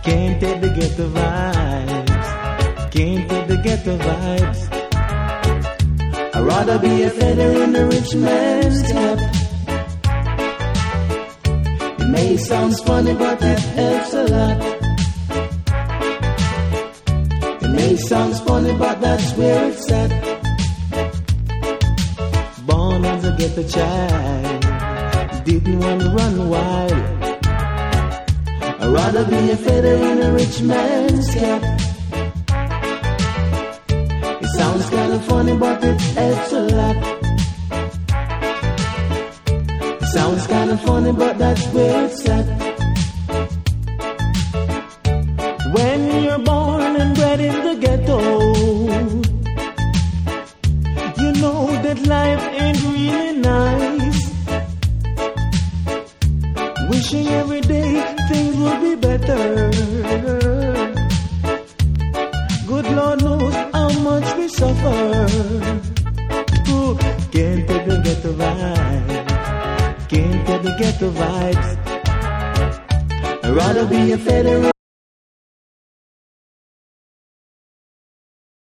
Can't take the ghetto vibes. Can't take the ghetto vibes. I'd rather be a feather in a rich man's cap. It may sound funny, but it helps a lot. It may sound funny, but that's where it's at. Born as a ghetto child, didn't want to run wild. I'd rather be a feather in a rich man's cap. It sounds kind of funny, but it helps a lot. It sounds kind of funny, but that's where it's at. When you're born and bred in the ghetto, you know that life ain't really nice. Wishing every day things would be better. Good Lord knows how much we suffer. Ooh, can't take the ghetto vibes. Can't take the ghetto vibes. I'd rather be a feather